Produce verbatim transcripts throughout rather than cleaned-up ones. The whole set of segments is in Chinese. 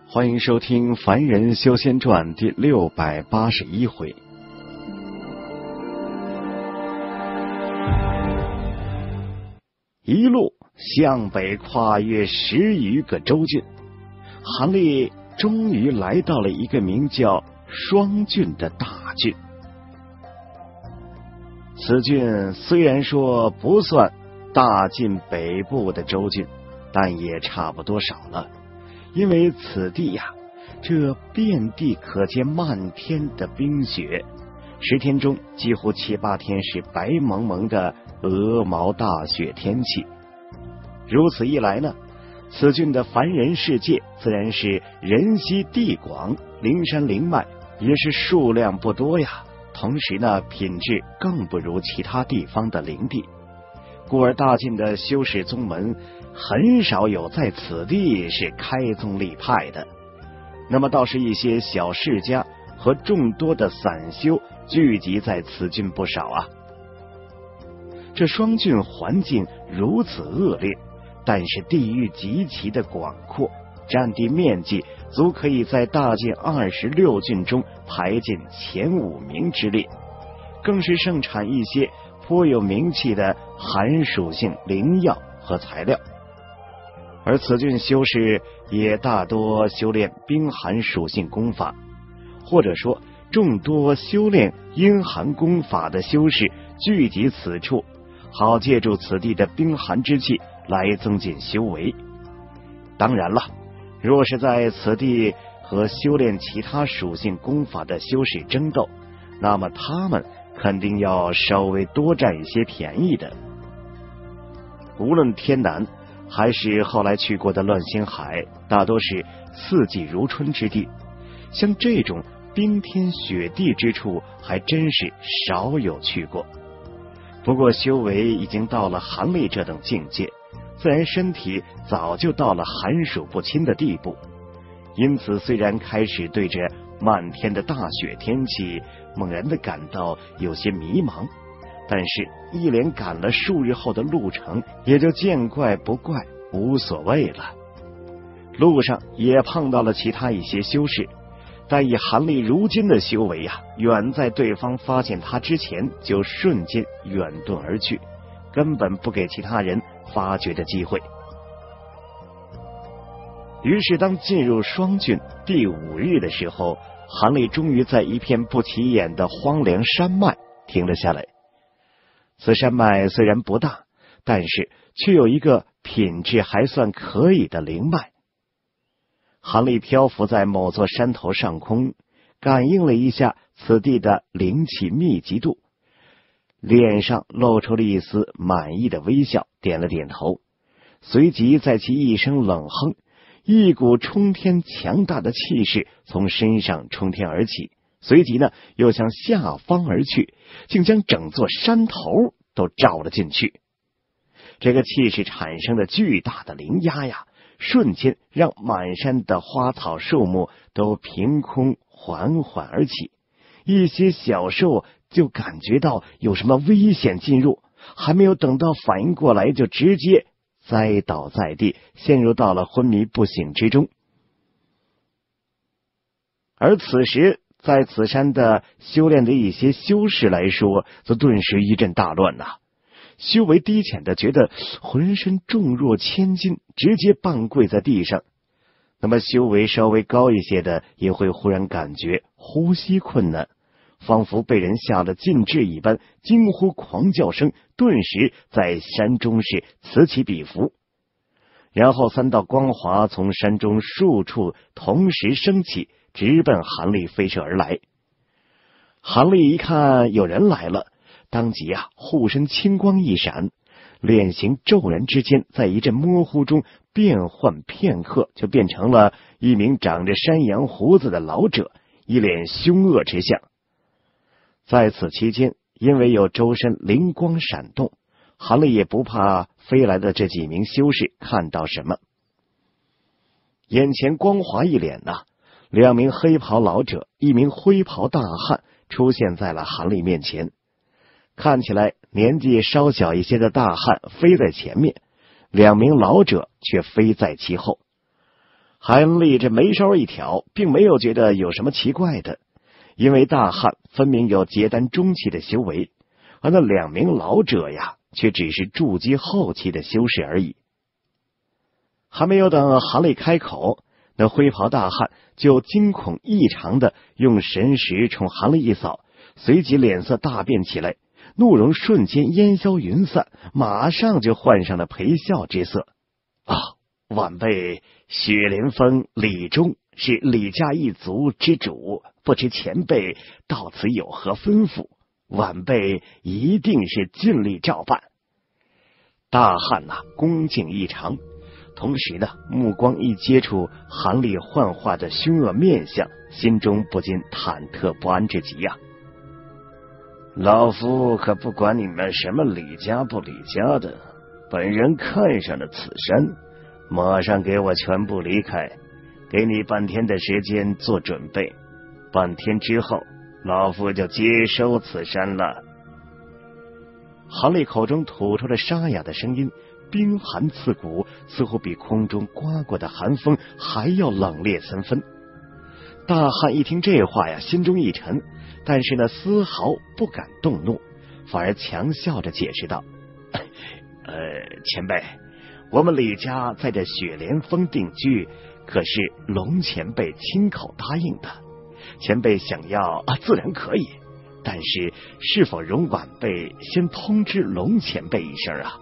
欢迎收听《凡人修仙传》第六百八十一回。一路向北跨越十余个州郡，韩立终于来到了一个名叫双郡的大郡。此郡虽然说不算大晋北部的州郡，但也差不多少了。因为此地呀、啊，这遍地可见漫天的冰雪，十天中几乎七八天是白蒙蒙的鹅毛大雪天气。如此一来呢，此郡的凡人世界自然是人稀地广，灵山灵脉也是数量不多呀。同时呢，品质更不如其他地方的灵地，故而大晋的修士宗门很少有在此地是开宗立派的。那么倒是一些小世家和众多的散修聚集在此郡不少啊。这双郡环境如此恶劣，但是地域极其的广阔，占地面积足可以在大晋二十六郡中排进前五名之列，更是盛产一些颇有名气的寒属性灵药和材料。而此郡修士也大多修炼冰寒属性功法，或者说众多修炼阴寒功法的修士聚集此处，好借助此地的冰寒之气来增进修为。当然了，若是在此地和修炼其他属性功法的修士争斗，那么他们肯定要稍微多占一些便宜的。无论天南还是后来去过的乱星海，大多是四季如春之地，像这种冰天雪地之处还真是少有去过。不过修为已经到了韩立这等境界，自然身体早就到了寒暑不侵的地步，因此虽然开始对着漫天的大雪天气猛然的感到有些迷茫，但是一连赶了数日后的路程，也就见怪不怪，无所谓了。路上也碰到了其他一些修士，但以韩立如今的修为啊，远在对方发现他之前就瞬间远遁而去，根本不给其他人发掘的机会。于是当进入双郡第五日的时候，韩立终于在一片不起眼的荒凉山脉停了下来。此山脉虽然不大，但是却有一个品质还算可以的灵脉。韩立漂浮在某座山头上空，感应了一下此地的灵气密集度，脸上露出了一丝满意的微笑，点了点头，随即在其一声冷哼，一股冲天强大的气势从身上冲天而起，随即呢又向下方而去，竟将整座山头都照了进去。这个气势产生的巨大的灵压呀，瞬间让满山的花草树木都凭空缓缓而起，一些小兽就感觉到有什么危险进入，还没有等到反应过来，就直接栽倒在地，陷入到了昏迷不醒之中。而此时在此山的修炼的一些修士来说，则顿时一阵大乱呐、啊。修为低浅的觉得浑身重若千斤，直接半跪在地上。那么修为稍微高一些的也会忽然感觉呼吸困难，仿佛被人下了禁制一般，惊呼狂叫声顿时在山中是此起彼伏。然后三道光华从山中数处同时升起，直奔韩立飞射而来。韩立一看有人来了，当即啊护身青光一闪，脸型骤然之间在一阵模糊中变换片刻，就变成了一名长着山羊胡子的老者，一脸凶恶之相。在此期间，因为有周身灵光闪动，韩立也不怕飞来的这几名修士看到什么。眼前光华一脸呐、啊，两名黑袍老者，一名灰袍大汉出现在了韩立面前。看起来年纪稍小一些的大汉飞在前面，两名老者却飞在其后。 韩立这眉梢一挑，并没有觉得有什么奇怪的，因为大汉分明有结丹中期的修为，而那两名老者呀，却只是筑基后期的修士而已。还没有等韩立开口，那灰袍大汉就惊恐异常的用神识冲韩立一扫，随即脸色大变起来，怒容瞬间烟消云散，马上就换上了陪笑之色。啊，晚辈雪莲峰李忠是李家一族之主，不知前辈到此有何吩咐，晚辈一定是尽力照办。大汉呐、啊，恭敬异常，同时呢，目光一接触韩立幻化的凶恶面相，心中不禁忐忑不安之极呀、啊。老夫可不管你们什么李家不李家的，本人看上了此山，马上给我全部离开，给你半天的时间做准备，半天之后老夫就接收此山了。韩立口中吐出了沙哑的声音，冰寒刺骨，似乎比空中刮过的寒风还要冷冽三分。大汉一听这话呀，心中一沉，但是呢，丝毫不敢动怒，反而强笑着解释道：“呃，前辈，我们李家在这雪莲峰定居，可是龙前辈亲口答应的。前辈想要啊，自然可以，但是是否容晚辈先通知龙前辈一声啊？”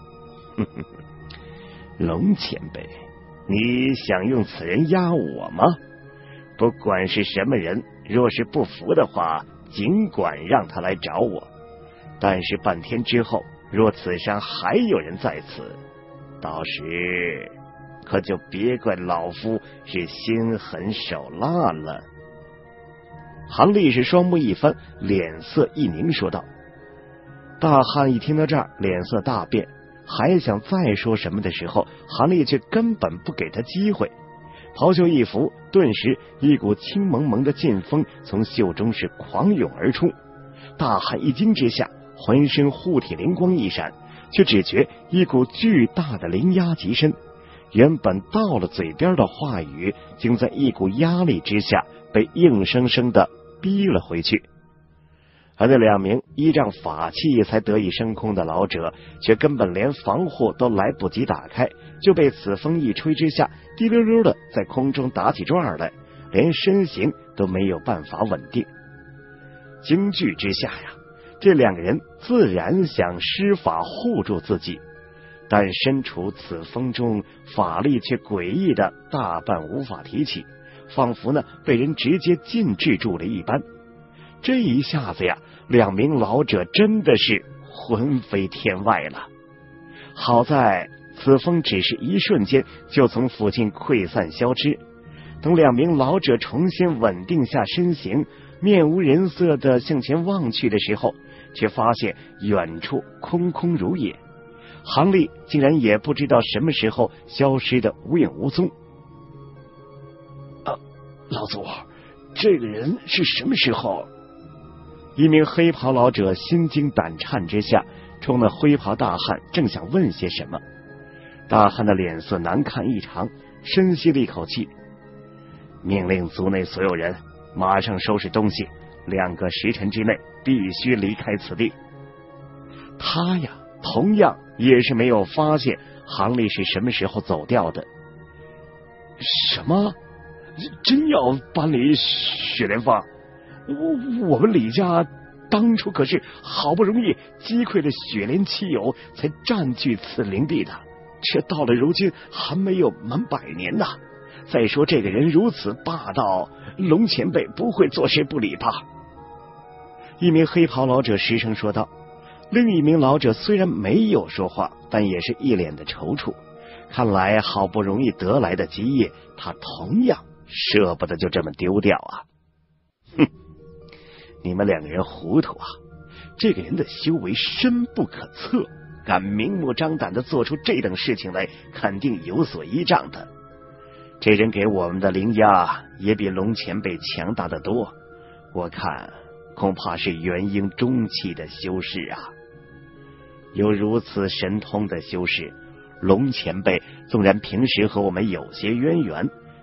龙前辈，你想用此人压我吗？不管是什么人，若是不服的话，尽管让他来找我。但是半天之后，若此山还有人在此，到时可就别怪老夫是心狠手辣了。韩立是双目一翻，脸色一凝，说道。大汉一听到这儿，脸色大变，还想再说什么的时候，韩立却根本不给他机会。袍袖一拂，顿时一股清蒙蒙的劲风从袖中是狂涌而出。大汉一惊之下，浑身护体灵光一闪，却只觉一股巨大的灵压极身，原本到了嘴边的话语，竟在一股压力之下被硬生生的逼了回去。而那两名依仗法器才得以升空的老者，却根本连防护都来不及打开，就被此风一吹之下，滴溜溜的在空中打起转来，连身形都没有办法稳定。惊惧之下呀，这两个人自然想施法护住自己，但身处此风中，法力却诡异的大半无法提起，仿佛呢被人直接禁制住了一般。这一下子呀，两名老者真的是魂飞天外了。好在此风只是一瞬间就从附近溃散消失，等两名老者重新稳定下身形，面无人色的向前望去的时候，却发现远处空空如也，韩立竟然也不知道什么时候消失的无影无踪。啊，老祖，这个人是什么时候？一名黑袍老者心惊胆颤之下，冲那灰袍大汉正想问些什么，大汉的脸色难看异常，深吸了一口气，命令族内所有人马上收拾东西，两个时辰之内必须离开此地。他呀，同样也是没有发现韩立是什么时候走掉的。什么？真要搬离雪莲坊？我我们李家当初可是好不容易击溃了雪莲七友，才占据此灵地的，却到了如今还没有满百年呐！再说这个人如此霸道，龙前辈不会坐视不理吧？一名黑袍老者失声说道。另一名老者虽然没有说话，但也是一脸的踌躇，看来好不容易得来的基业，他同样舍不得就这么丢掉啊！哼！你们两个人糊涂啊！这个人的修为深不可测，敢明目张胆的做出这等事情来，肯定有所依仗的。这人给我们的灵压也比龙前辈强大的多，我看恐怕是元婴中期的修士啊。有如此神通的修士，龙前辈纵然平时和我们有些渊源，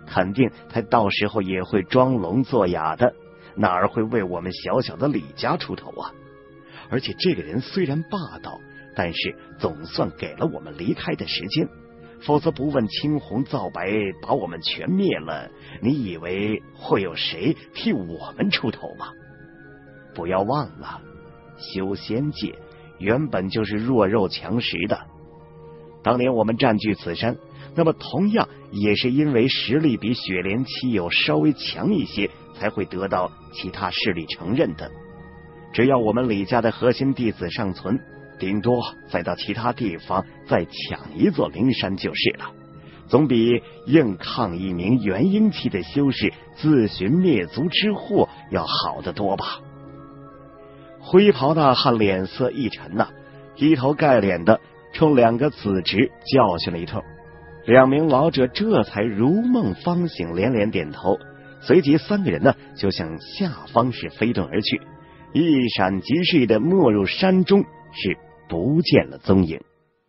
肯定他到时候也会装聋作哑的，哪儿会为我们小小的李家出头啊？而且这个人虽然霸道，但是总算给了我们离开的时间，否则不问青红皂白把我们全灭了，你以为会有谁替我们出头吗？不要忘了，修仙界原本就是弱肉强食的。当年我们占据此山，那么同样也是因为实力比雪莲七友稍微强一些，才会得到其他势力承认的。只要我们李家的核心弟子尚存，顶多再到其他地方再抢一座灵山就是了，总比硬抗一名元婴期的修士自寻灭族之祸要好得多吧。灰袍大汉脸色一沉呐、啊，一头盖脸的冲两个子侄教训了一通。两名老者这才如梦方醒，连连点头。随即三个人呢就向下方是飞遁而去，一闪即逝的没入山中，是不见了踪影。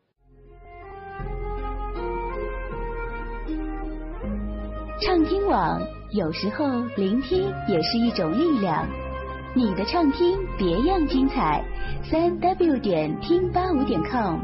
畅听网，有时候聆听也是一种力量。你的畅听别样精彩，三 w 点听八五点 com。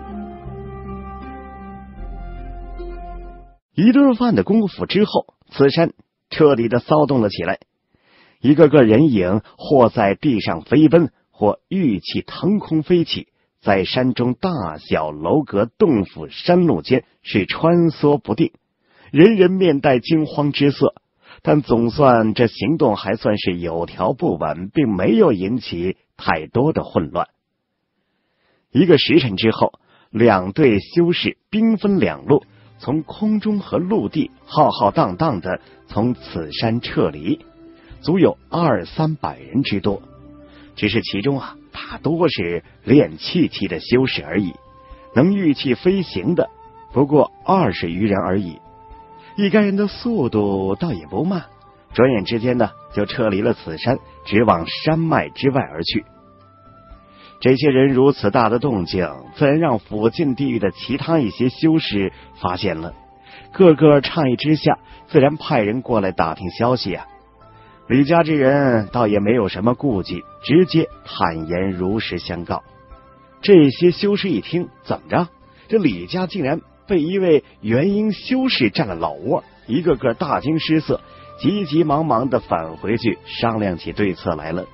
一顿饭的功夫之后，此山彻底的骚动了起来，一个个人影或在地上飞奔，或玉气腾空飞起，在山中大小楼阁洞府山路间是穿梭不定，人人面带惊慌之色。但总算这行动还算是有条不紊，并没有引起太多的混乱。一个时辰之后，两队修士兵分两路，从空中和陆地浩浩荡荡的从此山撤离，足有二三百人之多。只是其中啊，大多是炼气期的修士而已，能御气飞行的不过二十余人而已。一干人的速度倒也不慢，转眼之间呢，就撤离了此山，直往山脉之外而去。这些人如此大的动静，自然让附近地域的其他一些修士发现了，个个诧异之下，自然派人过来打听消息啊。李家之人倒也没有什么顾忌，直接坦言如实相告。这些修士一听，怎么着？这李家竟然被一位元婴修士占了老窝，一个个大惊失色，急急忙忙的返回去商量起对策来了。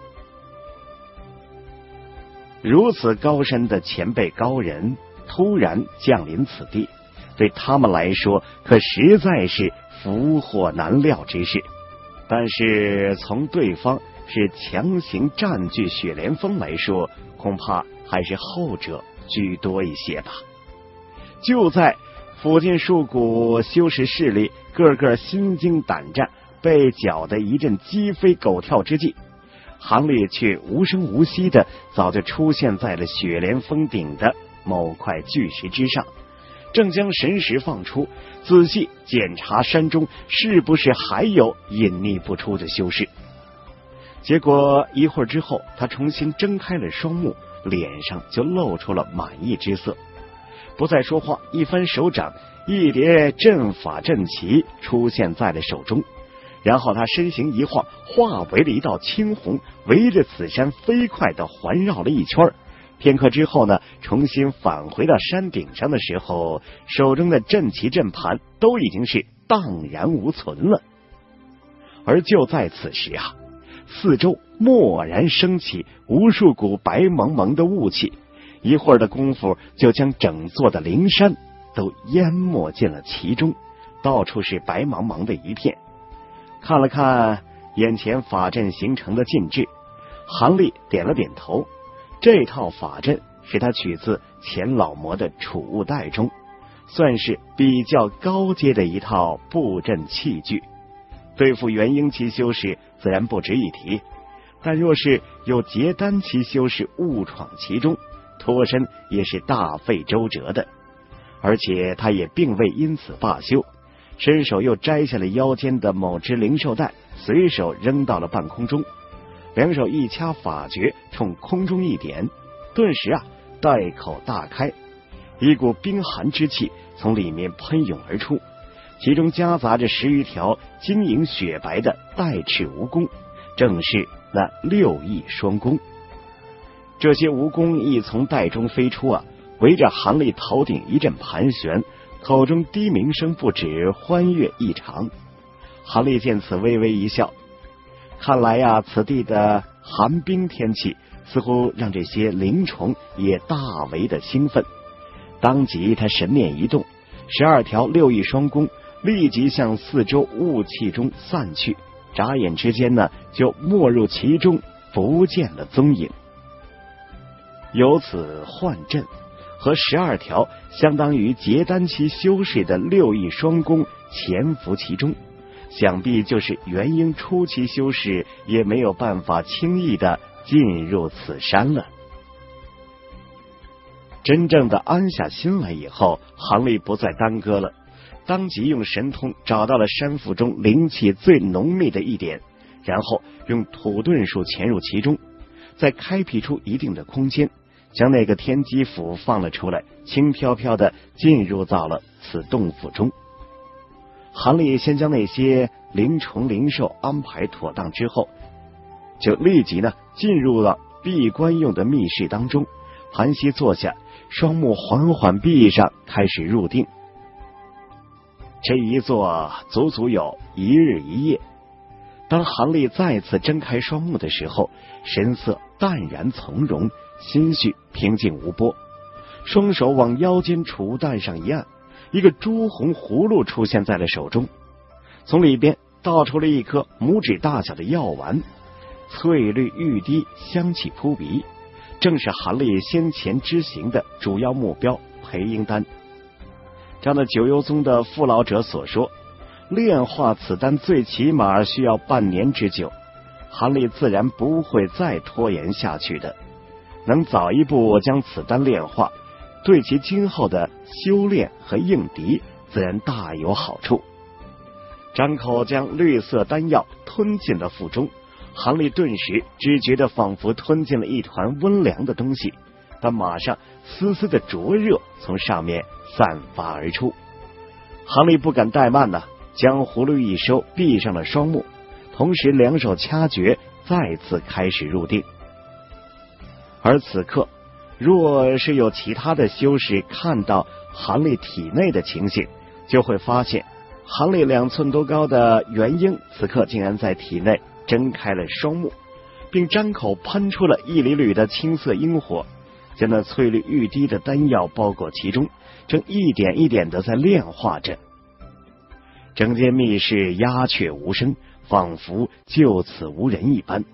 如此高深的前辈高人突然降临此地，对他们来说可实在是福祸难料之事。但是从对方是强行占据雪莲峰来说，恐怕还是后者居多一些吧。就在附近数股修士势力个个心惊胆战，被搅得一阵鸡飞狗跳之际，韩立却无声无息的早就出现在了雪莲峰顶的某块巨石之上，正将神识放出，仔细检查山中是不是还有隐匿不出的修士。结果一会儿之后，他重新睁开了双目，脸上就露出了满意之色。不再说话，一翻手掌，一叠阵法阵旗出现在了手中，然后他身形一晃，化为了一道青红，围着此山飞快地环绕了一圈。片刻之后呢，重新返回到山顶上的时候，手中的阵旗阵盘都已经是荡然无存了。而就在此时啊，四周蓦然升起无数股白蒙蒙的雾气，一会儿的功夫就将整座的灵山都淹没进了其中，到处是白茫茫的一片。看了看眼前法阵形成的禁制，韩立点了点头。这套法阵是他取自钱老魔的储物袋中，算是比较高阶的一套布阵器具，对付元婴期修士自然不值一提，但若是有结丹期修士误闯其中，脱身也是大费周折的。而且他也并未因此罢休，伸手又摘下了腰间的某只灵兽带，随手扔到了半空中，两手一掐法诀，冲空中一点，顿时啊，袋口大开，一股冰寒之气从里面喷涌而出， 其中夹杂着十余条晶莹雪白的带翅蜈蚣，正是那六翼双弓。这些蜈蚣一从袋中飞出啊，围着韩立头顶一阵盘旋，口中低鸣声不止，欢悦异常。韩立见此微微一笑，看来呀、啊，此地的寒冰天气似乎让这些灵虫也大为的兴奋。当即他神念一动，十二条六翼双弓立即向四周雾气中散去，眨眼之间呢，就没入其中，不见了踪影。由此幻阵和十二条相当于结丹期修士的六翼双弓潜伏其中，想必就是元婴初期修士也没有办法轻易的进入此山了。真正的安下心来以后，韩立不再耽搁了，当即用神通找到了山腹中灵气最浓密的一点，然后用土遁术潜入其中，再开辟出一定的空间，将那个天机斧放了出来，轻飘飘的进入到了此洞府中。韩立先将那些灵虫灵兽安排妥当之后，就立即呢进入了闭关用的密室当中，盘膝坐下，双目缓缓闭上，开始入定。这一坐足足有一日一夜。当韩立再次睁开双目的时候，神色淡然从容，心绪平静无波，双手往腰间储袋上一按，一个朱红葫芦出现在了手中，从里边倒出了一颗拇指大小的药丸，翠绿欲滴，香气扑鼻，正是韩立先前之行的主要目标培婴丹。照那九幽宗的父老者所说，炼化此丹最起码需要半年之久，韩立自然不会再拖延下去的，能早一步将此丹炼化，对其今后的修炼和应敌自然大有好处。张口将绿色丹药吞进了腹中，韩立顿时只觉得仿佛吞进了一团温凉的东西，但马上丝丝的灼热从上面散发而出。韩立不敢怠慢呢、啊，将葫芦一收，闭上了双目，同时两手掐诀，再次开始入定。而此刻，若是有其他的修士看到韩立体内的情形，就会发现韩立两寸多高的元婴此刻竟然在体内睁开了双目，并张口喷出了一缕缕的青色阴火，将那翠绿欲滴的丹药包裹其中，正一点一点的在炼化着。整间密室鸦雀无声，仿佛就此无人一般。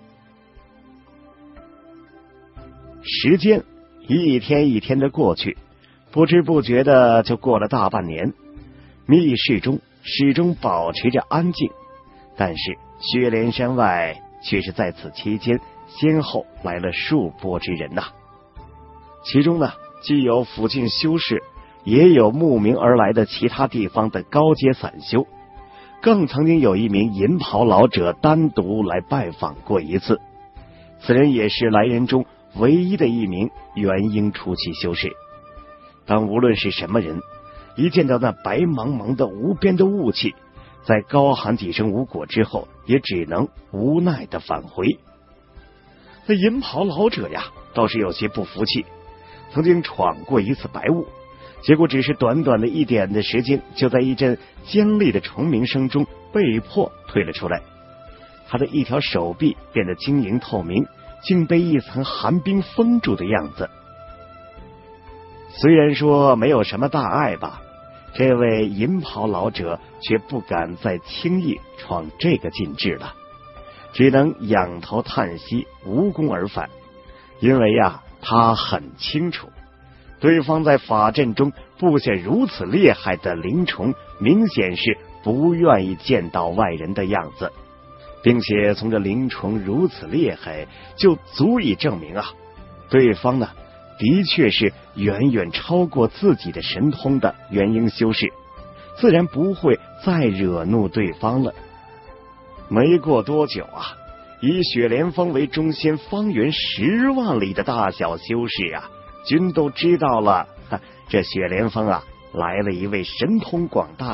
时间一天一天的过去，不知不觉的就过了大半年。密室中始终保持着安静，但是雪莲山外却是在此期间先后来了数波之人呐、啊。其中呢，既有附近修士，也有慕名而来的其他地方的高阶散修，更曾经有一名银袍老者单独来拜访过一次。此人也是来人中唯一的一名元婴初期修士。但无论是什么人，一见到那白茫茫的无边的雾气，在高喊几声无果之后，也只能无奈的返回。那银袍老者呀，倒是有些不服气，曾经闯过一次白雾，结果只是短短的一点的时间，就在一阵尖利的虫鸣声中被迫退了出来。他的一条手臂变得晶莹透明，竟被一层寒冰封住的样子。虽然说没有什么大碍吧，这位银袍老者却不敢再轻易闯这个禁制了，只能仰头叹息，无功而返。因为呀、啊，他很清楚，对方在法阵中布下如此厉害的灵虫，明显是不愿意见到外人的样子，并且从这灵虫如此厉害，就足以证明啊，对方呢的确是远远超过自己的神通的元婴修士，自然不会再惹怒对方了。没过多久啊，以雪莲峰为中心，方圆十万里的大小修士啊，均都知道了，这雪莲峰啊来了一位神通广大的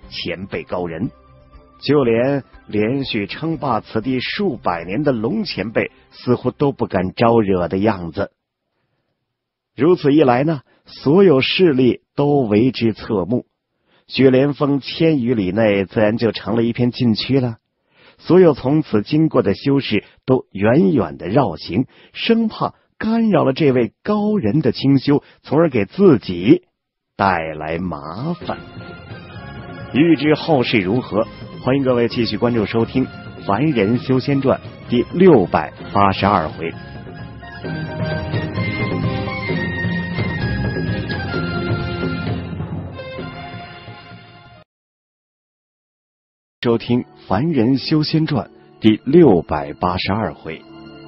前辈高人，就连连续称霸此地数百年的龙前辈似乎都不敢招惹的样子。如此一来呢，所有势力都为之侧目，雪莲峰千余里内自然就成了一片禁区了。所有从此经过的修士都远远的绕行，生怕干扰了这位高人的清修，从而给自己带来麻烦。欲知后事如何，欢迎各位继续关注收听《凡人修仙传》第六百八十二回。收听《凡人修仙传》第六百八十二回。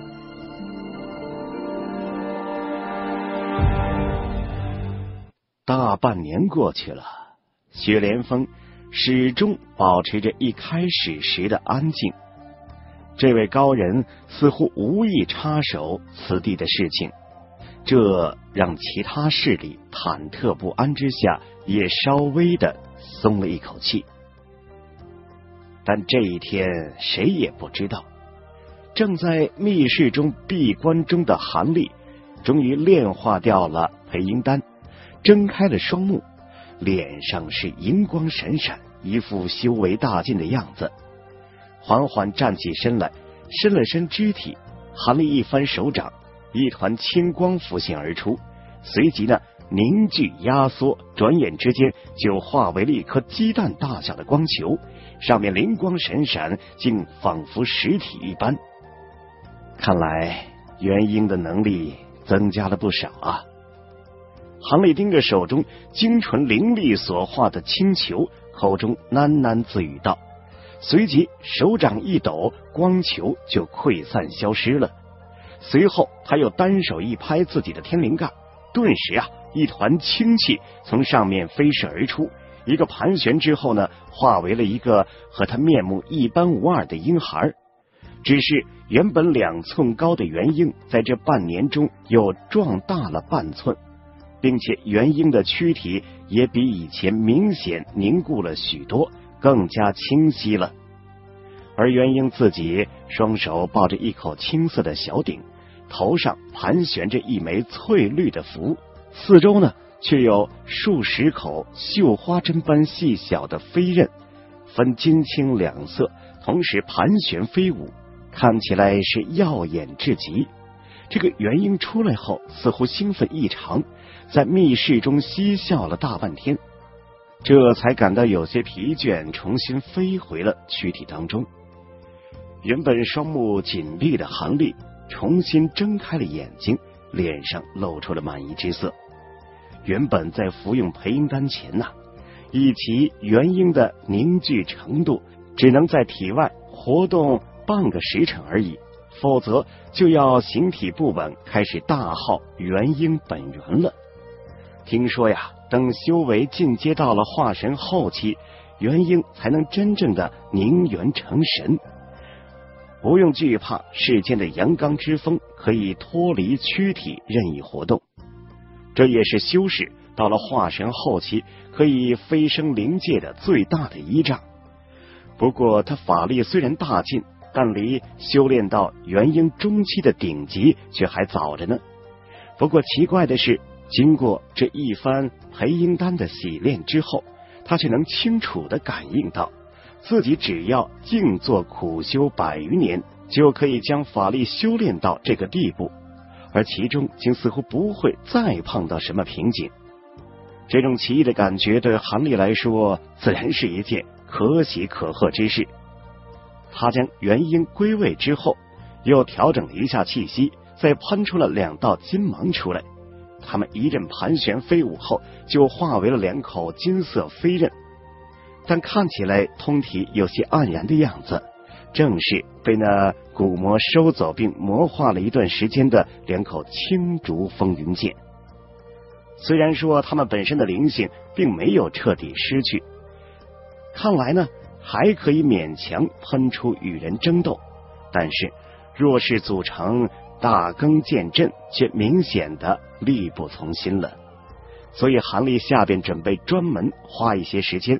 大半年过去了，雪莲峰始终保持着一开始时的安静。这位高人似乎无意插手此地的事情，这让其他势力忐忑不安之下，也稍微的松了一口气。但这一天谁也不知道，正在密室中闭关中的韩立终于炼化掉了培婴丹，睁开了双目，脸上是银光闪闪，一副修为大进的样子。缓缓站起身来，伸了伸肢体，韩立一翻手掌，一团青光浮现而出，随即呢凝聚压缩，转眼之间就化为了一颗鸡蛋大小的光球，上面灵光闪闪，竟仿佛实体一般。看来元婴的能力增加了不少啊。韩立盯着手中精纯灵力所化的青球，口中喃喃自语道，随即手掌一抖，光球就溃散消失了。随后他又单手一拍自己的天灵盖，顿时啊一团清气从上面飞射而出，一个盘旋之后呢，化为了一个和他面目一般无二的婴孩。只是原本两寸高的元婴，在这半年中又壮大了半寸，并且元婴的躯体也比以前明显凝固了许多，更加清晰了。而元婴自己双手抱着一口青色的小鼎，头上盘旋着一枚翠绿的符，四周呢却有数十口绣花针般细小的飞刃，分金青两色，同时盘旋飞舞，看起来是耀眼至极。这个元婴出来后似乎兴奋异常，在密室中嬉笑了大半天，这才感到有些疲倦，重新飞回了躯体当中。原本双目紧闭的韩立重新睁开了眼睛，脸上露出了满意之色。原本在服用培婴丹前呐、啊，以其元婴的凝聚程度，只能在体外活动半个时辰而已，否则就要形体不稳，开始大耗元婴本源了。听说呀，等修为进阶到了化神后期，元婴才能真正的凝元成神。不用惧怕世间的阳刚之风，可以脱离躯体任意活动。这也是修士到了化神后期可以飞升灵界的最大的依仗。不过他法力虽然大进，但离修炼到元婴中期的顶级却还早着呢。不过奇怪的是，经过这一番培婴丹的洗炼之后，他却能清楚地感应到，自己只要静坐苦修百余年，就可以将法力修炼到这个地步，而其中竟似乎不会再碰到什么瓶颈。这种奇异的感觉对韩立来说，自然是一件可喜可贺之事。他将元婴归位之后，又调整了一下气息，再喷出了两道金芒出来。他们一阵盘旋飞舞后，就化为了两口金色飞刃，但看起来通体有些黯然的样子，正是被那蛊魔收走并魔化了一段时间的两口青竹风云剑。虽然说他们本身的灵性并没有彻底失去，看来呢还可以勉强喷出与人争斗，但是若是组成大更剑阵，却明显的力不从心了。所以韩立下边准备专门花一些时间，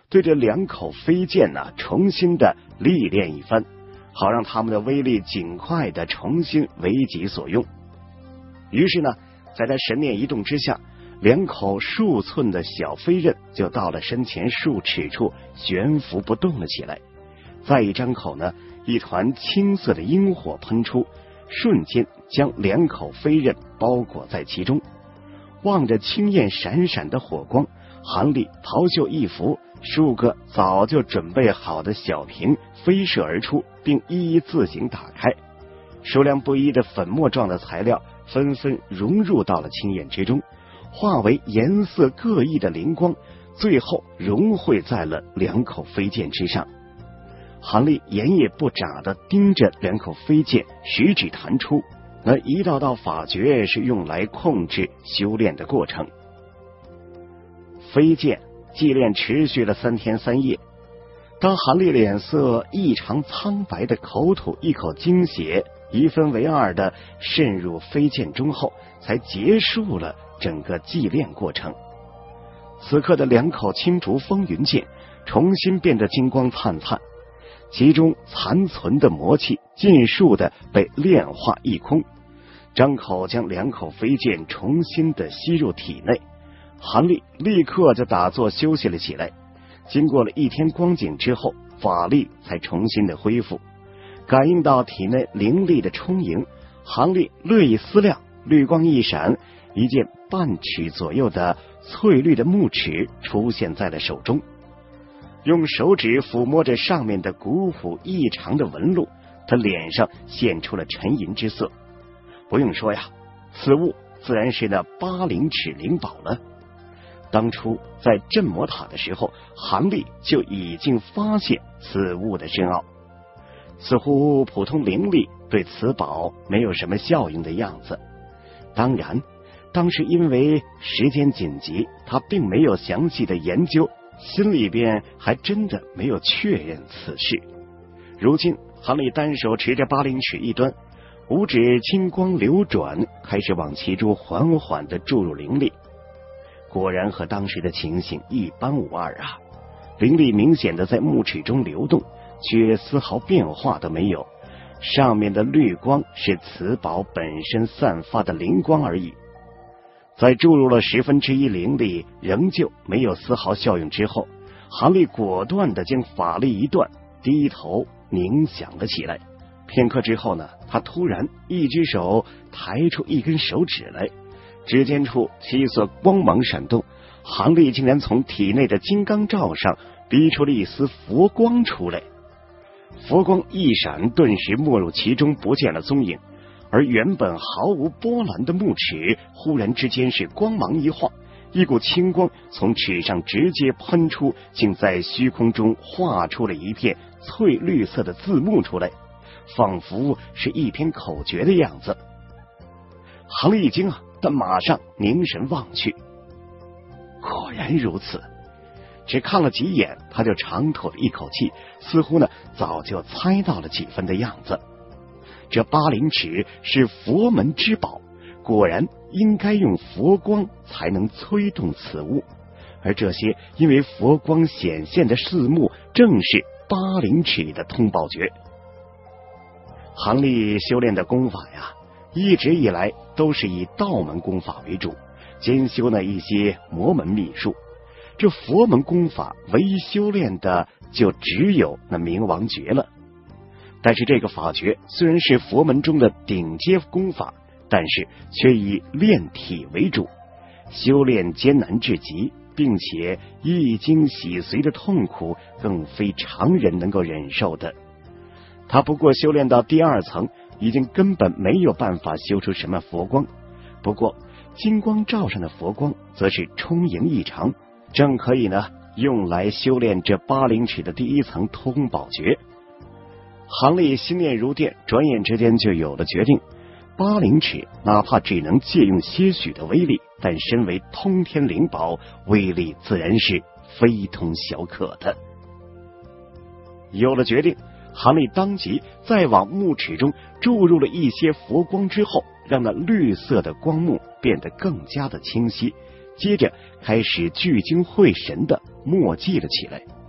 对这两口飞剑呢、啊、重新的历练一番，好让他们的威力尽快的重新为己所用。于是呢，在他神念一动之下，两口数寸的小飞刃就到了身前数尺处悬浮不动了起来。再一张口呢，一团青色的阴火喷出，瞬间将两口飞刃包裹在其中。望着青焰闪闪的火光，韩立袍袖一拂，数个早就准备好的小瓶飞射而出，并一一自行打开。数量不一的粉末状的材料纷纷融入到了青焰之中，化为颜色各异的灵光，最后融汇在了两口飞剑之上。韩立眼也不眨地盯着两口飞剑，食指弹出，那一道道法诀是用来控制修炼的过程。飞剑祭炼持续了三天三夜，当韩立脸色异常苍白的口吐一口精血，一分为二的渗入飞剑中后，才结束了整个祭炼过程。此刻的两口青竹风云剑重新变得金光灿灿，其中残存的魔气尽数的被炼化一空。张口将两口飞剑重新的吸入体内，韩立立刻就打坐休息了起来。经过了一天光景之后，法力才重新的恢复。感应到体内灵力的充盈，韩立略一思量，绿光一闪，一件半尺左右的翠绿的木尺出现在了手中。用手指抚摸着上面的古朴异常的纹路，他脸上现出了沉吟之色。不用说呀，此物自然是那八灵尺灵宝了。当初在镇魔塔的时候，韩立就已经发现此物的深奥。似乎普通灵力对此宝没有什么效用的样子。当然，当时因为时间紧急，他并没有详细的研究，心里边还真的没有确认此事。如今韩立单手持着八灵尺一端，五指金光流转，开始往其中缓缓地注入灵力。果然和当时的情形一般无二啊！灵力明显的在木尺中流动，却丝毫变化都没有。上面的绿光是此宝本身散发的灵光而已。在注入了十分之一灵力，仍旧没有丝毫效用之后，韩立果断地将法力一断，低头冥想了起来。片刻之后呢，他突然一只手抬出一根手指来，指尖处七色光芒闪动，韩立竟然从体内的金刚罩上逼出了一丝佛光出来。佛光一闪，顿时没入其中，不见了踪影。而原本毫无波澜的木尺，忽然之间是光芒一晃，一股青光从尺上直接喷出，竟在虚空中画出了一片翠绿色的字幕出来，仿佛是一篇口诀的样子。韩立一惊啊，但马上凝神望去，果然如此。只看了几眼，他就长吐了一口气，似乎呢早就猜到了几分的样子。这八灵尺是佛门之宝，果然应该用佛光才能催动此物，而这些因为佛光显现的字幕，正是八灵尺的通宝诀。韩立修炼的功法呀，一直以来都是以道门功法为主，兼修了一些魔门秘术。这佛门功法唯一修炼的就只有那冥王诀了。但是这个法诀虽然是佛门中的顶阶功法，但是却以炼体为主，修炼艰难至极，并且一经洗髓的痛苦更非常人能够忍受的。他不过修炼到第二层，已经根本没有办法修出什么佛光。不过金光罩上的佛光则是充盈异常，正可以呢用来修炼这八灵尺的第一层通宝诀。韩立心念如电，转眼之间就有了决定。八灵尺哪怕只能借用些许的威力，但身为通天灵宝，威力自然是非同小可的。有了决定，韩立当即再往木尺中注入了一些佛光之后，让那绿色的光幕变得更加的清晰，接着开始聚精会神的默记了起来。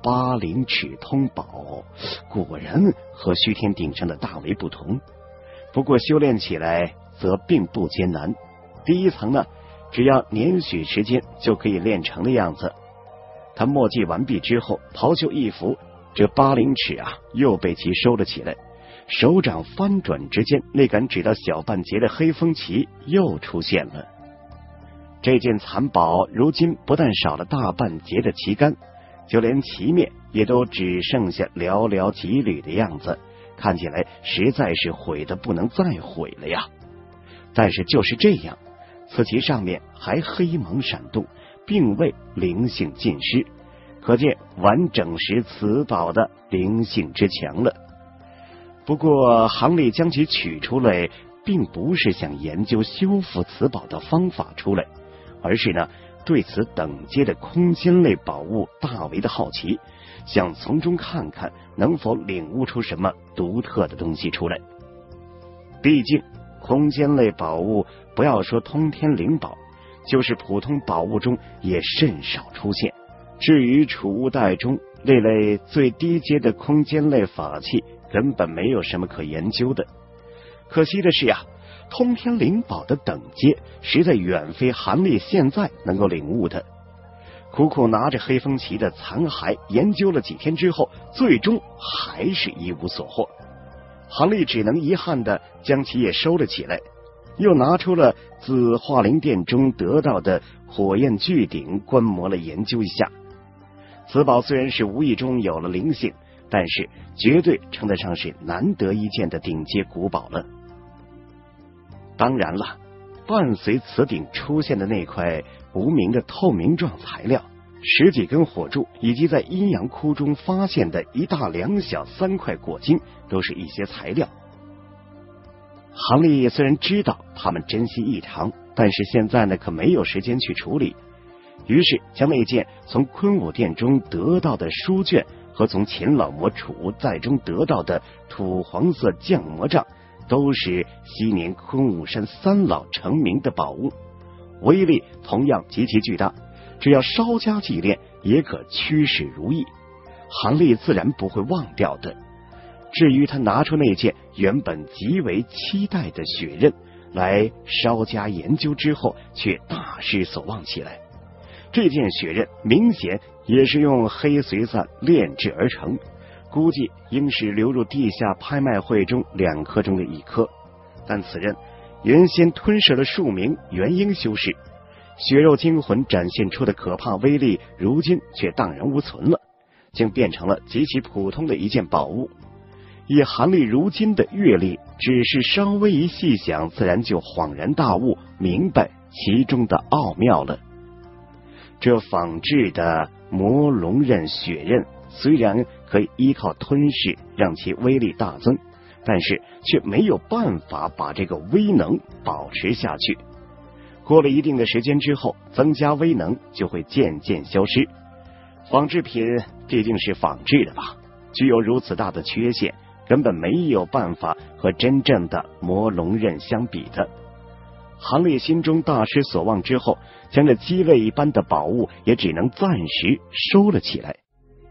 八灵尺通宝，果然和虚天顶上的大为不同。不过修炼起来则并不艰难，第一层呢，只要年许时间就可以练成的样子。他墨迹完毕之后，袍袖一拂，这八灵尺啊又被其收了起来。手掌翻转之间，那杆只到小半截的黑风旗又出现了。这件残宝如今不但少了大半截的旗杆，就连旗面也都只剩下寥寥几缕的样子，看起来实在是毁得不能再毁了呀。但是就是这样，此旗上面还黑芒闪动，并未灵性尽失，可见完整时此宝的灵性之强了。不过行里将其取出来，并不是想研究修复此宝的方法出来，而是呢对此等阶的空间类宝物大为的好奇，想从中看看能否领悟出什么独特的东西出来。毕竟空间类宝物，不要说通天灵宝，就是普通宝物中也甚少出现。至于储物袋中那类最低阶的空间类法器，根本没有什么可研究的。可惜的是呀，通天灵宝的等阶实在远非韩立现在能够领悟的。苦苦拿着黑风旗的残骸研究了几天之后，最终还是一无所获。韩立只能遗憾的将其也收了起来，又拿出了自化灵殿中得到的火焰巨鼎观摩了研究一下。此宝虽然是无意中有了灵性，但是绝对称得上是难得一见的顶阶古宝了。当然了，伴随此鼎出现的那块无名的透明状材料，十几根火柱，以及在阴阳窟中发现的一大两小三块果晶，都是一些材料。行里虽然知道他们珍惜异常，但是现在呢可没有时间去处理，于是将那件从昆武殿中得到的书卷和从秦老魔储物袋中得到的土黄色降魔杖，都是昔年昆武山三老成名的宝物，威力同样极其巨大，只要稍加祭炼也可驱使如意，行力自然不会忘掉的。至于他拿出那件原本极为期待的血刃来稍加研究之后，却大失所望起来。这件血刃明显也是用黑髓散炼制而成，估计应是流入地下拍卖会中两颗中的一颗，但此刃原先吞噬了数名元婴修士，血肉精魂展现出的可怕威力，如今却荡然无存了，竟变成了极其普通的一件宝物。以韩立如今的阅历，只是稍微一细想，自然就恍然大悟，明白其中的奥妙了。这仿制的魔龙刃血刃虽然可以依靠吞噬让其威力大增，但是却没有办法把这个威能保持下去。过了一定的时间之后，增加威能就会渐渐消失。仿制品毕竟是仿制的吧，具有如此大的缺陷，根本没有办法和真正的魔龙刃相比的。韩立心中大失所望之后，将这鸡肋一般的宝物也只能暂时收了起来。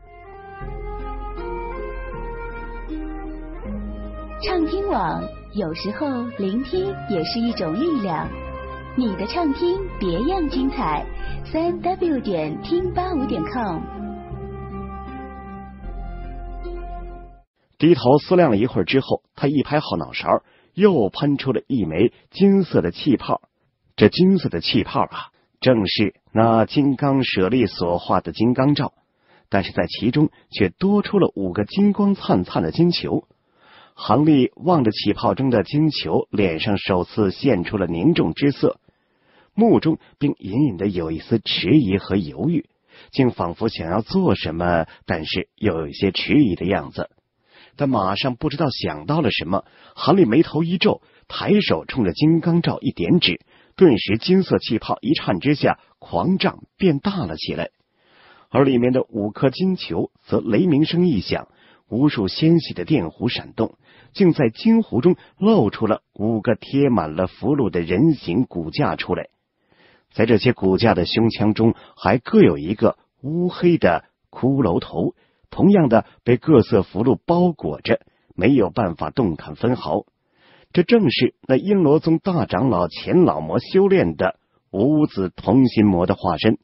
畅听网，有时候聆听也是一种力量。你的畅听别样精彩，三 w 点听八五点 com。 低头思量了一会儿之后，他一拍后脑勺，又喷出了一枚金色的气泡。这金色的气泡啊，正是那金刚舍利所画的金刚罩，但是在其中却多出了五个金光灿灿的金球。行立望着气泡中的金球，脸上首次现出了凝重之色，目中并隐隐的有一丝迟疑和犹豫，竟仿佛想要做什么，但是又有一些迟疑的样子。但马上不知道想到了什么，韩立眉头一皱，抬手冲着金刚罩一点指，顿时金色气泡一颤之下，狂胀变大了起来，而里面的五颗金球则雷鸣声一响，无数纤细的电弧闪动，竟在金湖中露出了五个贴满了符箓的人形骨架出来。在这些骨架的胸腔中，还各有一个乌黑的骷髅头，同样的被各色符箓包裹着，没有办法动弹分毫。这正是那阴罗宗大长老钱老魔修炼的五子同心魔的化身。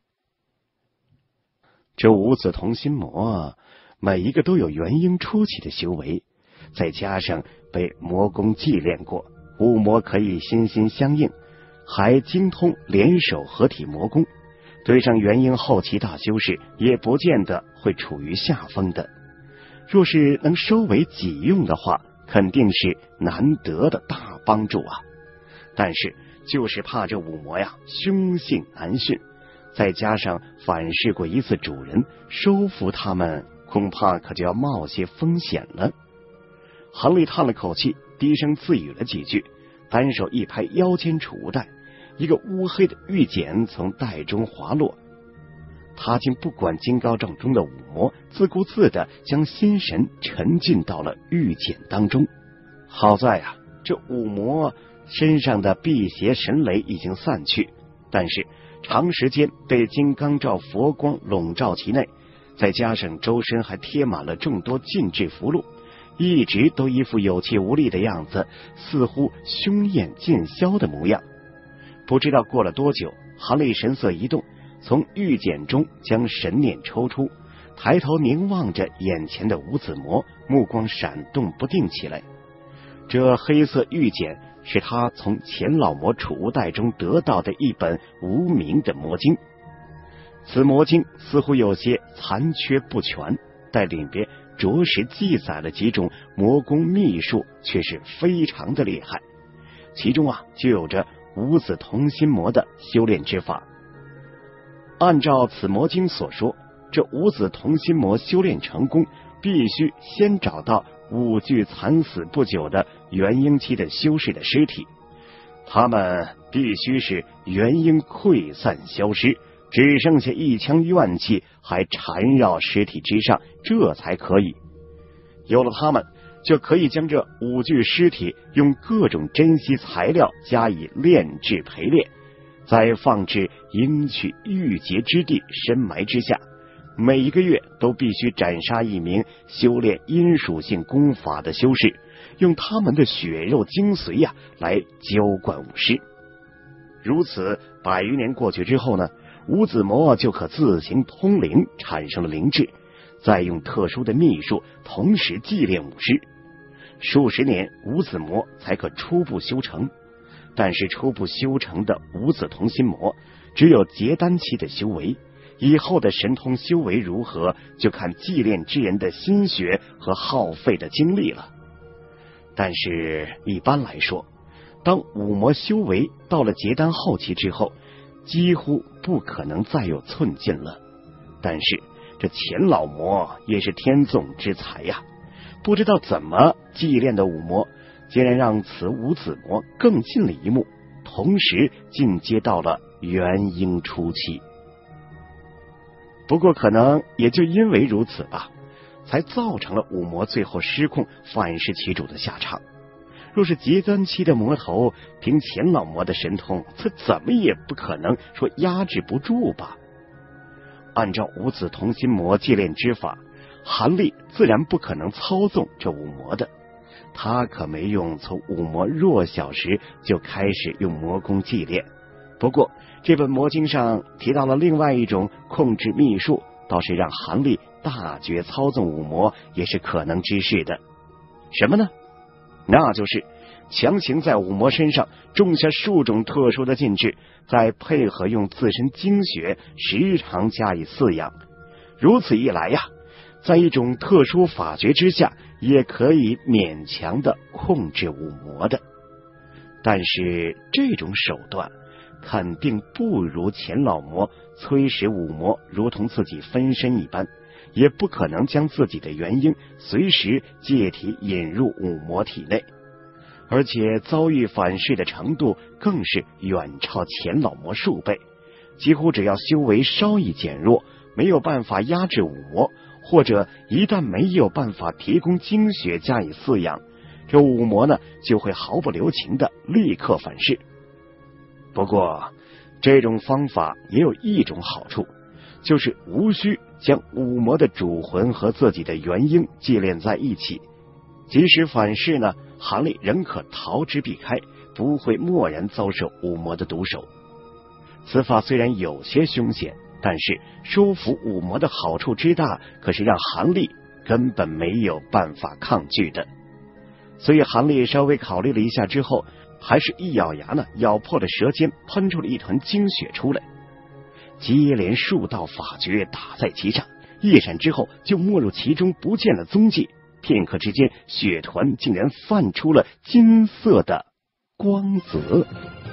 这五子同心魔每一个都有元婴初期的修为，再加上被魔功祭炼过，五魔可以心心相印，还精通联手合体魔功，对上元婴后期大修士也不见得会处于下风的。若是能收为己用的话，肯定是难得的大帮助啊！但是就是怕这五魔呀凶性难驯，再加上反噬过一次主人，收服他们恐怕可就要冒些风险了。韩立叹了口气，低声自语了几句，单手一拍腰间储物袋，一个乌黑的玉简从袋中滑落。他竟不管金高帐中的五魔，自顾自地将心神沉浸到了玉简当中。好在啊，这五魔身上的辟邪神雷已经散去，但是长时间被金刚罩佛光笼罩其内，再加上周身还贴满了众多禁制符箓，一直都一副有气无力的样子，似乎凶焰尽消的模样。不知道过了多久，韩立神色一动，从玉简中将神念抽出，抬头凝望着眼前的五子魔，目光闪动不定起来。这黑色玉简是他从钱老魔储物袋中得到的一本无名的魔经，此魔经似乎有些残缺不全，但里边着实记载了几种魔功秘术，却是非常的厉害。其中啊，就有着五子同心魔的修炼之法。按照此魔经所说，这五子同心魔修炼成功，必须先找到五具惨死不久的元婴期的修士的尸体，他们必须是元婴溃散消失，只剩下一腔怨气还缠绕尸体之上，这才可以。有了他们，就可以将这五具尸体用各种珍稀材料加以炼制陪炼，再放置应去玉洁之地深埋之下，每一个月都必须斩杀一名修炼阴属性功法的修士，用他们的血肉精髓呀、啊、来浇灌武尸。如此百余年过去之后呢，五子魔就可自行通灵，产生了灵智，再用特殊的秘术同时祭炼武尸。数十年，五子魔才可初步修成。但是初步修成的五子同心魔只有结丹期的修为，以后的神通修为如何，就看祭炼之人的心血和耗费的精力了。但是一般来说，当五魔修为到了结丹后期之后，几乎不可能再有寸进了。但是这钱老魔也是天纵之才呀、啊，不知道怎么祭炼的五魔竟然让此五子魔更进了一步，同时进阶到了元婴初期。不过可能也就因为如此吧，才造成了五魔最后失控反噬其主的下场。若是结丹期的魔头，凭钱老魔的神通，他怎么也不可能说压制不住吧。按照五子同心魔祭炼之法，韩立自然不可能操纵这五魔的，他可没用从五魔弱小时就开始用魔功祭炼。不过这本魔经上提到了另外一种控制秘术，倒是让韩立大觉操纵五魔也是可能之事的。什么呢？那就是强行在五魔身上种下数种特殊的禁制，再配合用自身精血时常加以饲养。如此一来呀，在一种特殊法诀之下，也可以勉强的控制五魔的。但是这种手段肯定不如钱老魔催使五魔如同自己分身一般，也不可能将自己的元婴随时借体引入五魔体内，而且遭遇反噬的程度更是远超钱老魔数倍，几乎只要修为稍一减弱，没有办法压制五魔，或者一旦没有办法提供精血加以饲养，这五魔呢就会毫不留情的立刻反噬。不过这种方法也有一种好处， 就是无需将五魔的主魂和自己的元婴祭炼在一起，即使反噬呢，韩立仍可逃之避开，不会蓦然遭受五魔的毒手。此法虽然有些凶险，但是收服五魔的好处之大，可是让韩立根本没有办法抗拒的。所以韩立稍微考虑了一下之后，还是一咬牙呢，咬破了舌尖，喷出了一团精血出来，接连数道法诀打在其上，一闪之后就没入其中，不见了踪迹。片刻之间，血团竟然泛出了金色的光泽。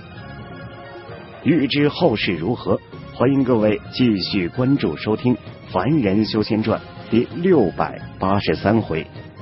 欲知后事如何，欢迎各位继续关注收听《凡人修仙传》第六百八十三回